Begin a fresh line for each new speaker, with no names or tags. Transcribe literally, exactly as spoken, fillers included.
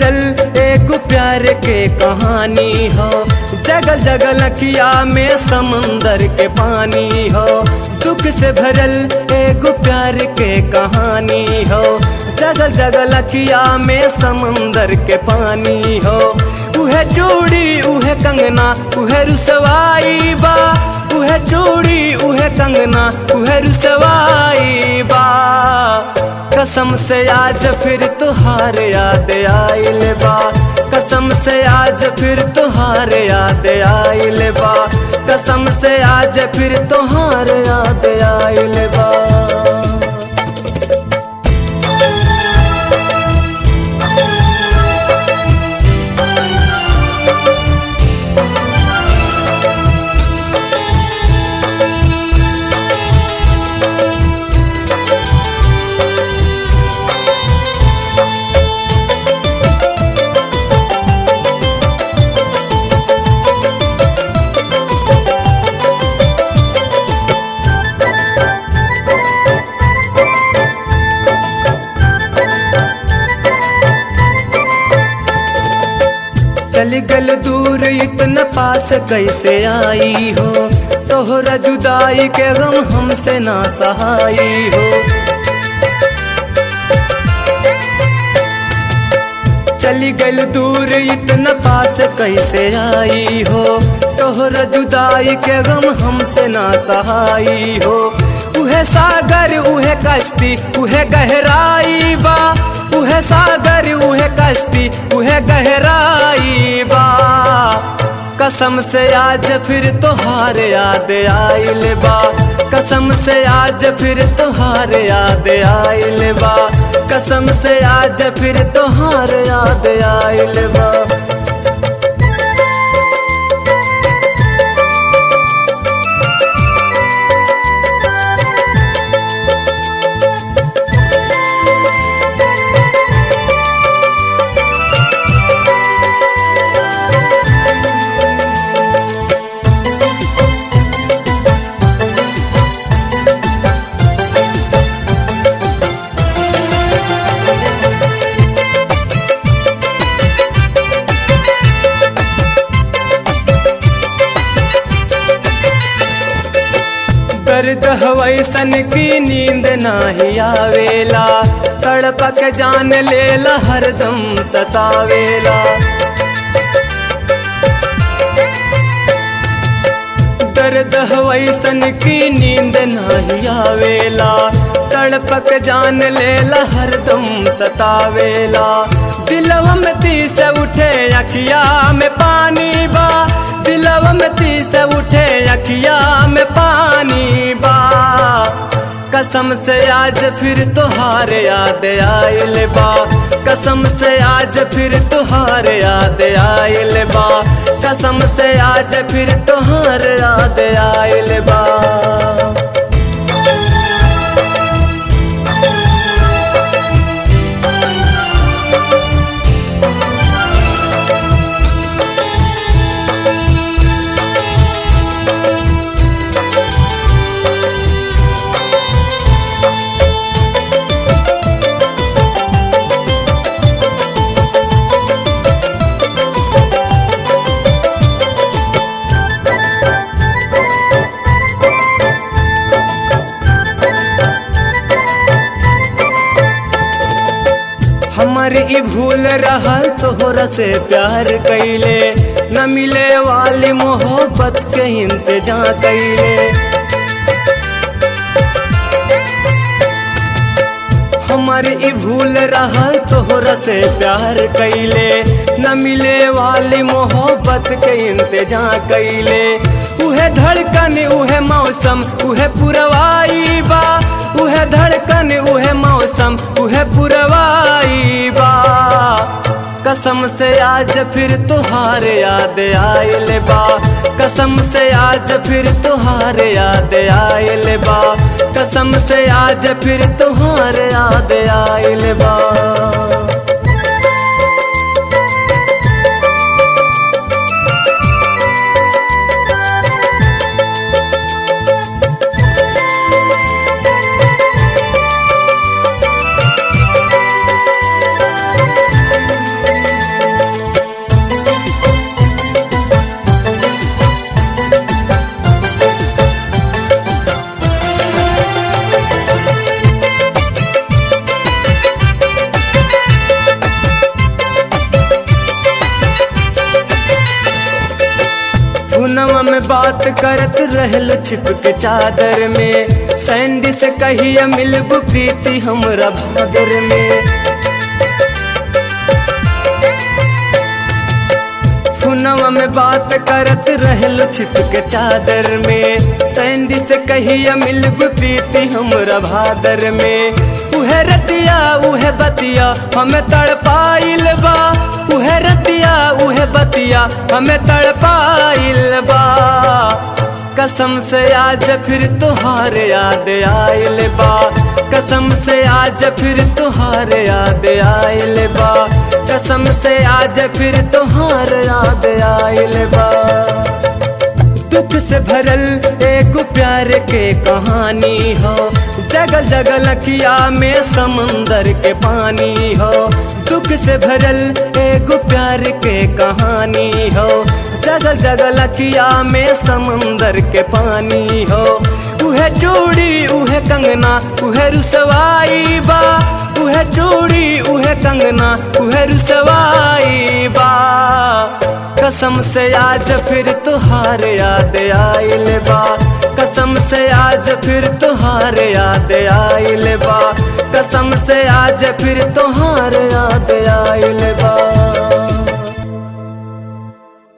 भरल एक प्यार के कहानी हो। जगल जगल अखिया में समंदर के पानी हो। दुख से भरल एक प्यार के कहानी हो। जगल जगल अखिया में समंदर के पानी हो। उहे चूड़ी उहे कंगना उहे रुसवाई बा। उहे चूड़ी उहे कंगना उहे रुसवाई बा। कसम से आज फिर तुहार याद आइल बा। कसम से आज फिर तुहार याद आइल बा। कसम से आज फिर तुहार याद आइल बा। चल गल दूर इतना पास कैसे आई हो। तोहरा जुदाई के गम हमसे ना सहाई हो। चली गल दूर इतना पास कैसे आई हो। तोहरा जुदाई के गम हमसे ना सहाई हो। उहे सागर उहे कश्ती उहे गहराई बा। उहे सागर उहे कश्ती उहे गहराई बा। कसम से आज फिर तुहार याद आइल बा। कसम से आज फिर तुहार याद आइल बा। कसम से आज फिर तुहार याद आइल बा। दर्द हवैसन की नींद नाही आवेला। तड़पक जान लेला हरदम सतावेला। दर्द हवैसन की नींद नाही आवेला। तड़पक जान लेला हरदम सतावेला। दिलवा में तीस उठे अखिया में पानी बा। दिलवा में तीस उठे अखिया में पानी बा। कसम से आज फिर तुहार याद आइल बा। कसम से आज फिर तुहार याद आइल बा। कसम से आज फिर तुहार याद आइल बा। हमारी ई भूल रहल तोहरा से प्यार कैले। न मिले वाली मोहब्बत के इंतजार कैले। हमारी ई भूल रहल तोहरा से प्यार कैले। न मिले वाली मोहब्बत के इंतजार कैले। उहे धड़कन उहे मौसम उहे पुरवाई बा। उहे धड़कन उहे मौसम उहे पुरवाई बा। कसम से आज फिर तुहार याद आइल बा। कसम से आज फिर तुहार याद आइल बा। कसम से आज फिर तुहार याद आइल बा। में बात करत रहल छिप के चादर में, सैंडी से कहिया मिलब प्रीति हमरा भादर में। फोनवा में बात करत रहल छिप के चादर में, सैंडी से कहिया मिलब प्रीति हमरा भादर में। उहे रतिया उहे बतिया हमें तड़पाइल बा, उहे रतिया उहे बतिया हमें तड़पाइल बा। कसम से आज फिर तुहार याद आइल बा, कसम से आज फिर तुहार याद आइल बा, कसम से आज फिर तुहार याद आइल बा। दुख से भरल एक प्यार के कहानी हो, जगल जगल अखिया में समंदर के पानी हो। दुख से भरल एक प्यार के कहानी हो, जगल जगल अखिया में समंदर के पानी हो। उहे चूड़ी उहे कंगना उहे रुसवाई बा, उहे चूड़ी उहे कंगना उहे रुसवाई बा। कसम से आज फिर तुहार याद आइल बा, कसम से आज फिर तुहार याद आइल बा, कसम से आज फिर तुहार याद आइल बा।